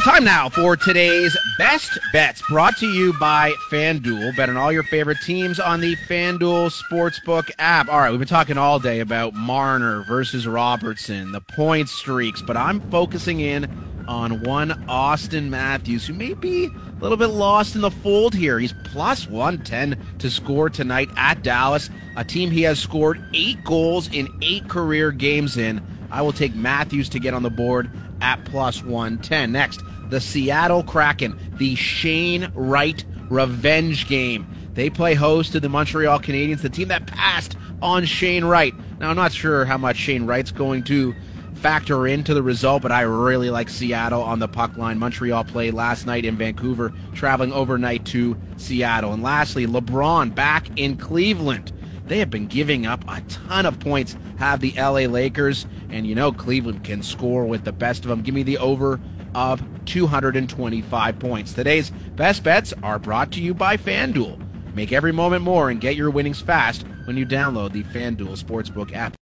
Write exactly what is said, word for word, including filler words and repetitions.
Time now for today's Best Bets, brought to you by FanDuel. Bet on all your favorite teams on the FanDuel Sportsbook app. All right, we've been talking all day about Marner versus Robertson, the point streaks, but I'm focusing in on one Auston Matthews, who may be a little bit lost in the fold here. He's plus one ten to score tonight at Dallas, a team he has scored eight goals in eight career games in. I will take Matthews to get on the board at plus one ten. Next, the Seattle Kraken, the Shane Wright revenge game. They play host to the Montreal Canadiens, the team that passed on Shane Wright. Now, I'm not sure how much Shane Wright's going to factor into the result, but I really like Seattle on the puck line. Montreal played last night in Vancouver, traveling overnight to Seattle. And lastly, LeBron back in Cleveland. They have been giving up a ton of points, have the L A Lakers, and you know Cleveland can score with the best of them. Give me the over of two hundred twenty-five points. Today's Best Bets are brought to you by FanDuel. Make every moment more and get your winnings fast when you download the FanDuel Sportsbook app.